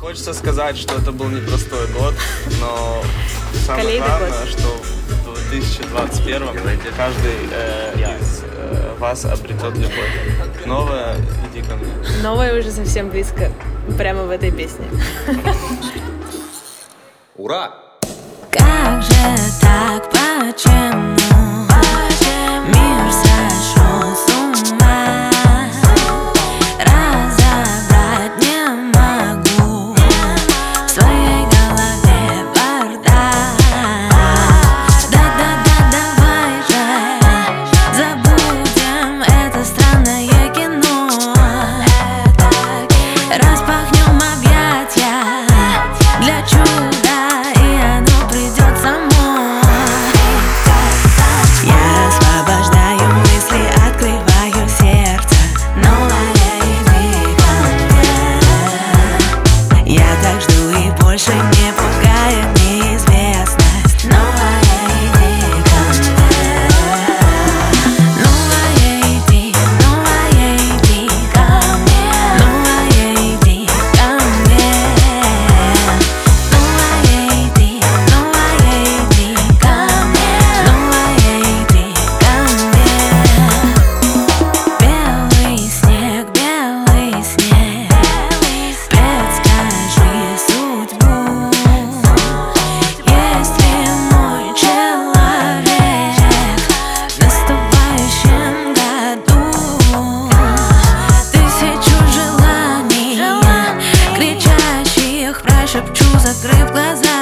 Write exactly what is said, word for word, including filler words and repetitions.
Хочется сказать, что это был непростой год, но самое главное, что в две тысячи двадцать первом каждый э, из э, вас обретет любовь. Новое, иди ко мне. Новое уже совсем близко, прямо в этой песне. Ура! Как же так, почему мир сошел с ума? Разобрать не могу в своей голове бардак. Да-да-да, давай же забудем это странное кино. Распахнем объятия для чуда. Я освобождаю мысли, открываю сердце. Новая идея ко мне. Я так жду и больше не пугает неизвестность. Новая идея ко мне. Новая идея, новая идея ко мне. Новая идея ко мне. Новая идея, новая идея ко мне. Белый снег, белый снег, предскажи судьбу. Есть ли мой человек в наступающем году? Тысячу желаний, кричащих, прошепчу, закрыв глаза.